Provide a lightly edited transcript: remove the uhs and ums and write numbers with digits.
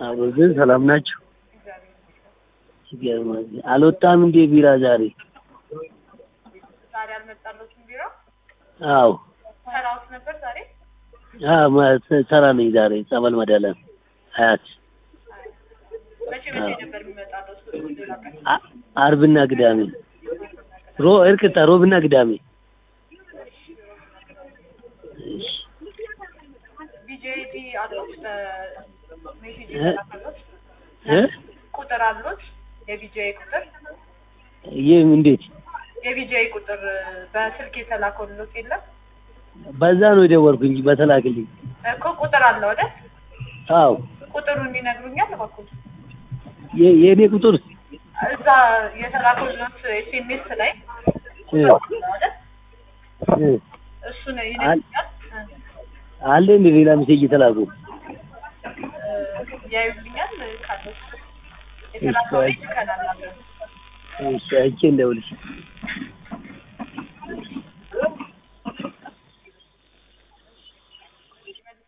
አወዘን ሰላም ናችሁ? ይገርማል። አልወጣም እንዴ ቢራ ዛሬ? ዛሬ አልመጣለችም ቢራ? አዎ። ሰራውት ነበር ዛሬ? ሰራ ነኝ ዛሬ ጸበል መድኃኒዓለም አያት። መቼ ነበር የሚመጣው? አርብና ቅዳሜ ሮብና ቅዳሜ። ቢጄፒ አድሮች ሜሴጅ ቁጥር አሉት? የቢጄአይ ቁጥር ይሄም እንዴት የቢጄአይ ቁጥር በስልክ የተላከሉት የለም? በዛ ነው የደወልኩኝ በተላከልኝ እኮ ቁጥር አለው አይደል? አዎ። ቁጥሩን ይነግሩኛል እባክዎ? የኔ ቁጥር እዛ የተላከሉት ኤስኤምኤስ ላይ እሱ ነው ይነግሩኛል። አለ እንደ ሌላ ሜሴጅ የተላኩ ያዩልኛል ካለው የተላከው ይከላል። እሺ አይቼ እንደውልሽ